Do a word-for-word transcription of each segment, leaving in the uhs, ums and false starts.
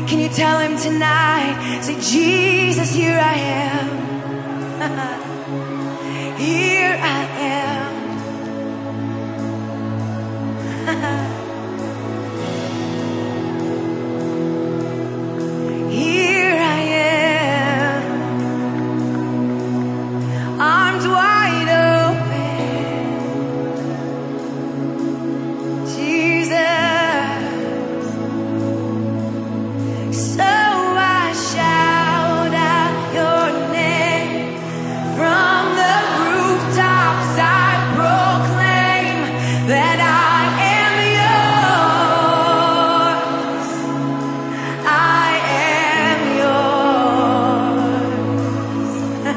Can you tell him tonight? Say, Jesus, here I am. Here I am. Here I am. Arms wide open. Jesus. So I shout out your name from the rooftops. I proclaim that I am yours. I am yours.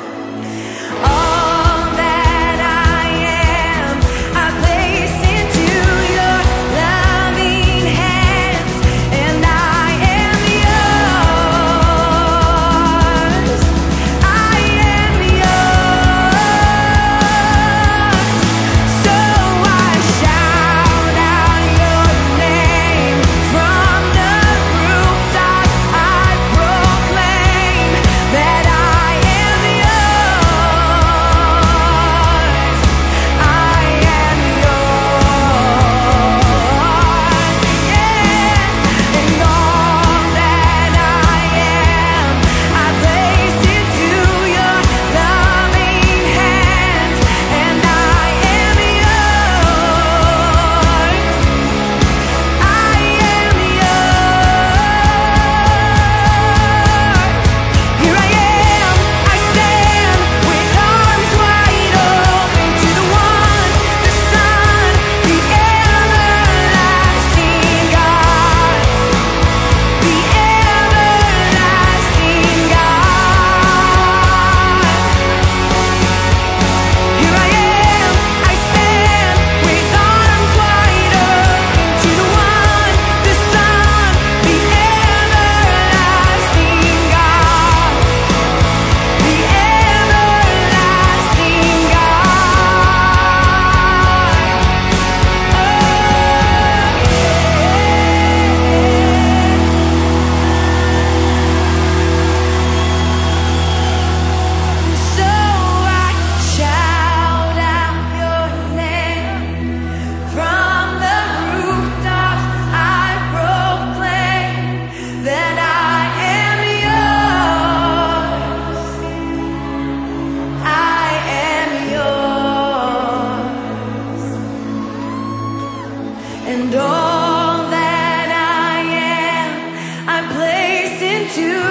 All that I am, I place into your loving hands, and I am yours. I am yours. So I shout out your name from the rooftops. I proclaim that I am yours. I am yours. Yeah. And all that I am, I place into your loving hands, and I am yours. I am yours. Here I am, I stand with arms wide open to the one, the Son, the everlasting God, the everlasting God. Here I am, I stand with arms wide open to the one, the Son, the everlasting God, the everlasting God. So I shout out your name from the rooftops. I proclaim that I am yours. I am yours. And all that I am, I place into